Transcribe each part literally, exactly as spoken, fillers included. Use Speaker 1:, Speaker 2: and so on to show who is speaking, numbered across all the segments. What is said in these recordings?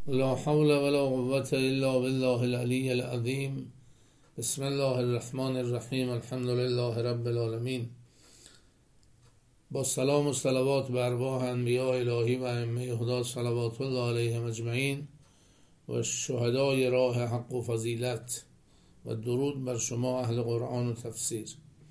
Speaker 1: لا حول ولا قوة الا بالله العلی العظیم. بسم الله الرحمن الرحیم. الحمد لله رب العالمین. با سلام و صلوات بر ارواح انبیاء الهی و ائمه هدی صلوات الله علیهم اجمعین و شهدای راه حق و فضیلت و درود بر شما اهل قرآن و تفسیر.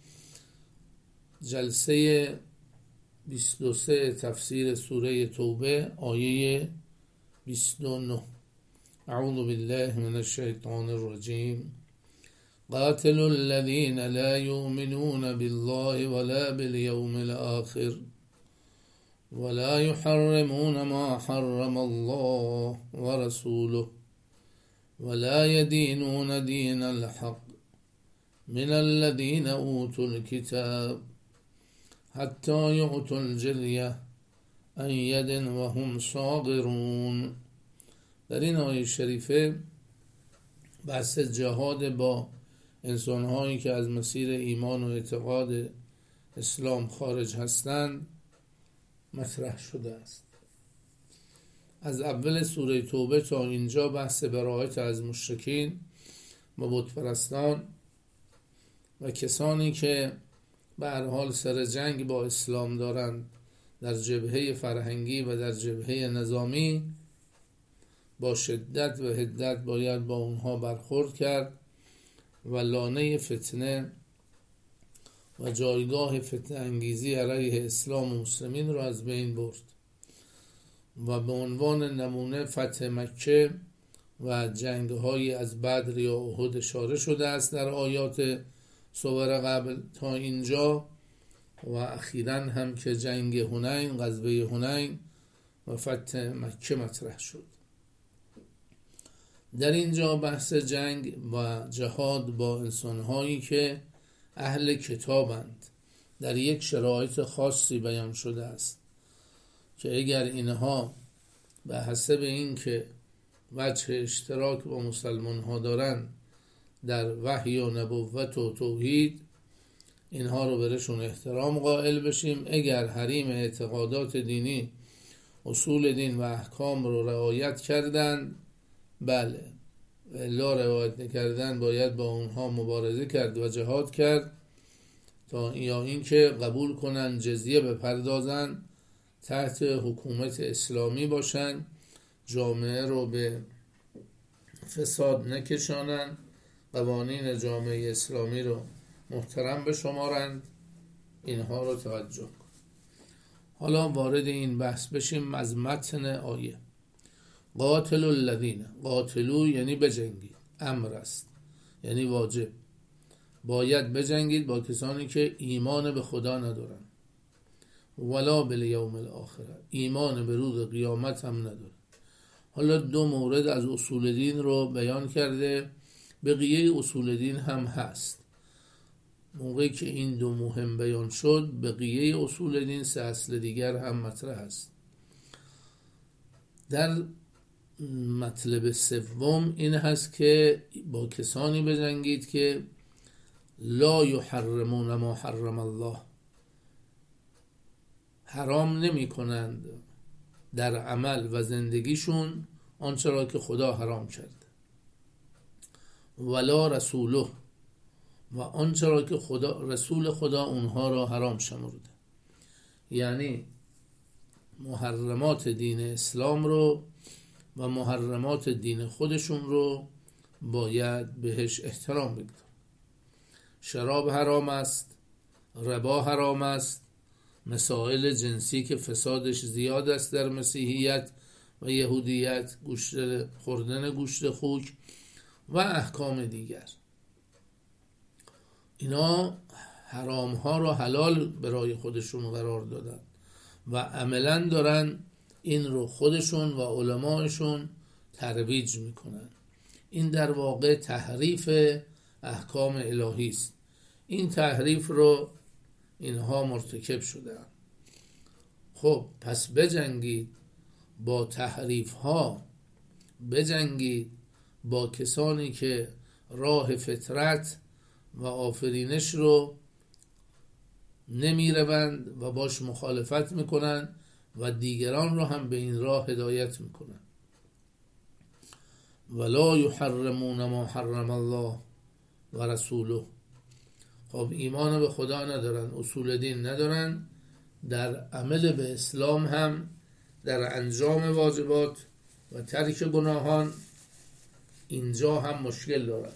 Speaker 1: جلسه بیست و سه تفسیر سوره توبه آیه بیست و نه. اعوذ بالله من الشیطان الرجیم. قاتلوا الذين لا يؤمنون بالله ولا باليوم الآخر ولا يحرمون ما حرم الله ورسوله ولا يدينون دين الحق من الذين أوتوا الكتاب حتى يعطوا الجزية عن يد وهم صاغرون. در این آیه شریفه بحث جهاد با انسان‌هایی که از مسیر ایمان و اعتقاد اسلام خارج هستند مطرح شده است. از اول سوره توبه تا اینجا بحث براءت از مشرکین و بتپرستان و کسانی که به هر حال سر جنگ با اسلام دارند در جبهه فرهنگی و در جبهه نظامی با شدت و حدت باید با اونها برخورد کرد و لانه فتنه و جایگاه فتنه انگیزی علیه اسلام و مسلمین را از بین برد و به عنوان نمونه فتح مکه و جنگ‌های از بدر یا احد اشاره شده است در آیات سور قبل تا اینجا و اخیراً هم که جنگ حنین، غزوه حنین و فتح مکه مطرح شد. در اینجا بحث جنگ و جهاد با انسان‌هایی که اهل کتابند در یک شرایط خاصی بیان شده است که اگر اینها به حسب این که وجه اشتراک با مسلمان‌ها دارند در وحی و نبوت و توحید اینها رو برشون احترام قائل بشیم. اگر حریم اعتقادات دینی اصول دین و احکام رو رعایت کردن بله، الا رعایت نکردن باید با اونها مبارزه کرد و جهاد کرد تا یا اینکه قبول کنن جزیه بپردازن، تحت حکومت اسلامی باشن، جامعه رو به فساد نکشانن، قوانین جامعه اسلامی رو محترم بشمارند. اینها رو توجه کن. حالا وارد این بحث بشیم از متن آیه. قاتلوا الذین، قاتلو یعنی بجنگید، امر است یعنی واجب، باید بجنگید با کسانی که ایمان به خدا ندارن ولا بالیوم الاخر، ایمان به روز قیامت هم ندارن. حالا دو مورد از اصول دین رو بیان کرده، بقیه اصول دین هم هست. موقعی که این دو مهم بیان شد بقیه اصول دین سه اصل دیگر هم مطرح است. در مطلب سوم این هست که با کسانی بجنگید که لا یحرمون ما حرم الله، حرام نمی کنند در عمل و زندگیشون آنچه را که خدا حرام کرده، ولا رسوله، و آنچه را که خدا رسول خدا اونها را حرام شمرده. یعنی محرمات دین اسلام رو و محرمات دین خودشون رو باید بهش احترام بگذارن. شراب حرام است، ربا حرام است، مسائل جنسی که فسادش زیاد است در مسیحیت و یهودیت، گوشت خوردن گوشت خوک و احکام دیگر، اینا حرام ها رو حلال برای خودشون قرار دادن و عملا دارن این رو خودشون و علمایشون ترویج میکنن. این در واقع تحریف احکام الهی است. این تحریف رو اینها مرتکب شدن. خب پس بجنگید با تحریف ها، بجنگید با کسانی که راه فطرت و آفرینش رو نمی روند و باش مخالفت میکنن و دیگران رو هم به این راه هدایت میکنن. ولا یحرمون ما حرم الله و رسوله. خب ایمان به خدا ندارن، اصول دین ندارن، در عمل به اسلام هم در انجام واجبات و ترک گناهان اینجا هم مشکل دارن.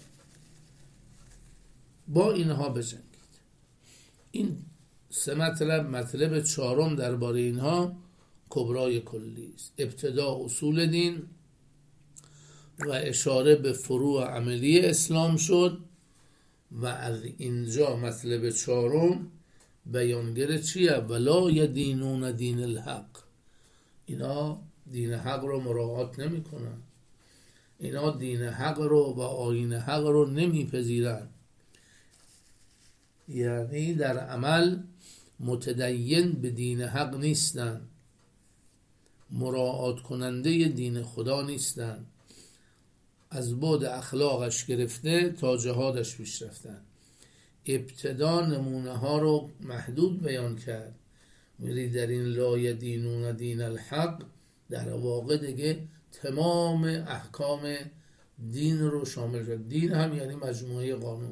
Speaker 1: با اینها بجنگید. این سه مطلب. مطلب چهارم درباره اینها کبرای کلی است. ابتدا اصول دین و اشاره به فروع عملی اسلام شد و از اینجا مطلب چهارم بیانگر چیه؟ ولا یدینون دین الحق. اینا دین حق رو مراعات نمی کنن. اینا دین حق رو و آیین حق رو نمی پذیرن. یعنی در عمل متدین به دین حق نیستن، مراعات کننده دین خدا نیستن، از بعد اخلاقش گرفته تا جهادش پیش رفتن. ابتدا نمونه ها رو محدود بیان کرد، ولی در این لا یدینون دین الحق در واقع دیگه تمام احکام دین رو شامل شد. دین هم یعنی مجموعه قانون.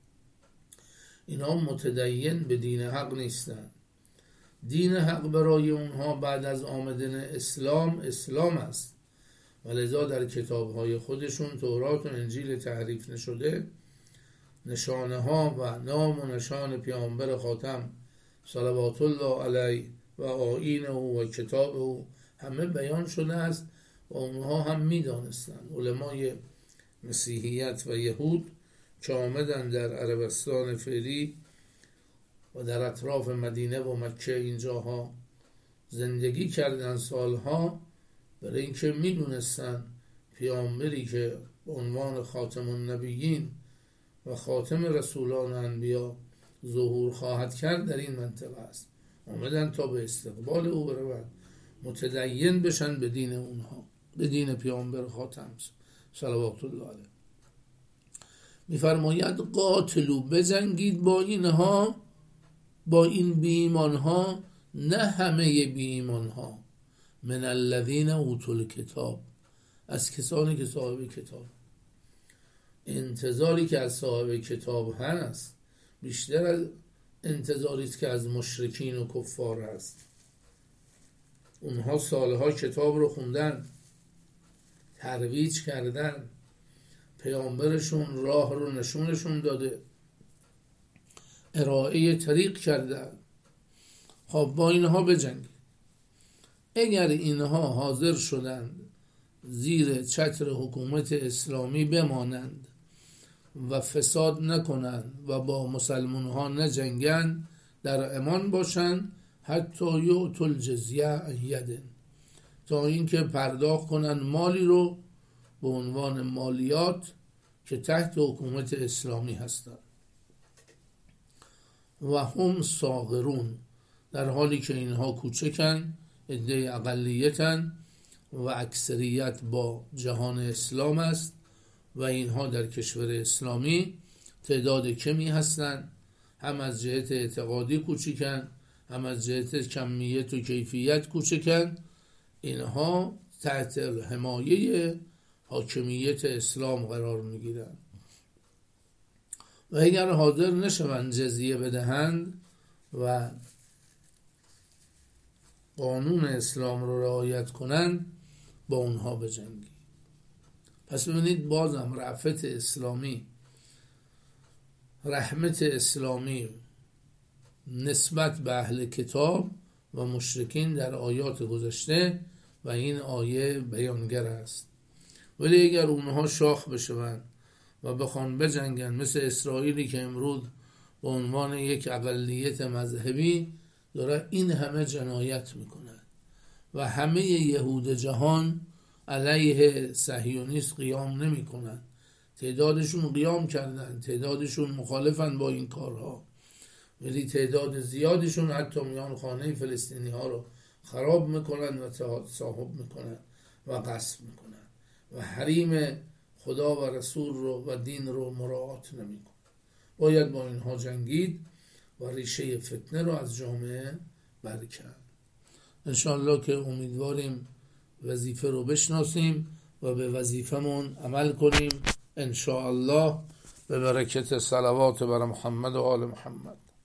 Speaker 1: اینا متدین به دین حق نیستن. دین حق برای اونها بعد از آمدن اسلام اسلام است، ولذا در کتاب‌های خودشون تورات و انجیل تحریف نشده نشانه ها و نام و نشان پیامبر خاتم صلوات الله علیه و آیین او و کتاب او همه بیان شده است و اونها هم می‌دانستند. علمای مسیحیت و یهود که آمدن در عربستان فعلی و در اطراف مدینه و مکه اینجاها زندگی کردن سالها، برای اینکه میدونستن پیامبری که به عنوان خاتم النبیین و خاتم رسولان انبیا ظهور خواهد کرد در این منطقه است، آمدن تا به استقبال او برون، متدین بشن به دین اونها، به دین پیامبر خاتم صلوات الله علیه. میفرماید قاتلو، بجنگید با اینها، با این بی ایمان ها، نه همه بی ایمان ها، من الذین اوتوا الکتاب، از کسانی که صاحب کتاب. انتظاری که از صاحب کتاب هست بیشتر از انتظاری که از مشرکین و کفار هست. اونها سالها کتاب رو خوندن، ترویج کردن، پیامبرشون راه رو نشونشون داده، ارائه طریق کردن. خب با اینها بجنگید. اگر اینها حاضر شدند زیر چتر حکومت اسلامی بمانند و فساد نکنند و با مسلمان ها نجنگند، در امان باشند، حتی یؤتوا الجزیه عن ید، تا اینکه پرداخت کنند مالی رو به عنوان مالیات که تحت حکومت اسلامی هستند. و هم صاغرون، در حالی که اینها کوچکن، عده اقلیتن و اکثریت با جهان اسلام است و اینها در کشور اسلامی تعداد کمی هستند، هم از جهت اعتقادی کوچکن، هم از جهت کمیت و کیفیت کوچکن. اینها تحت حمایه حاکمیت اسلام قرار میگیرند و اگر حاضر نشوند جزیه بدهند و قانون اسلام رو رعایت کنند، با اونها بجنگید. پس ببینید بازم رأفت اسلامی، رحمت اسلامی نسبت به اهل کتاب و مشرکین در آیات گذشته و این آیه بیانگر است. ولی اگر اونها شاخ بشوند و بخوان بجنگن، مثل اسرائیلی که امروز به عنوان یک اقلیت مذهبی داره این همه جنایت میکنه و همه یهود جهان علیه صهیونیسم قیام نمی کنن، تعدادشون قیام کردن، تعدادشون مخالفن با این کارها، ولی تعداد زیادشون حتی میان خانه فلسطینی ها رو خراب میکنن و صاحب میکنن و غصب میکنن و حریم خدا و رسول رو و دین رو مراعات نمیکنن. باید با اینها جنگید و ریشه فتنه رو از جامعه برکند. انشاءالله که امیدواریم وظیفه رو بشناسیم و به وظیفمون عمل کنیم ان شاء الله، به برکت صلوات بر محمد و آل محمد.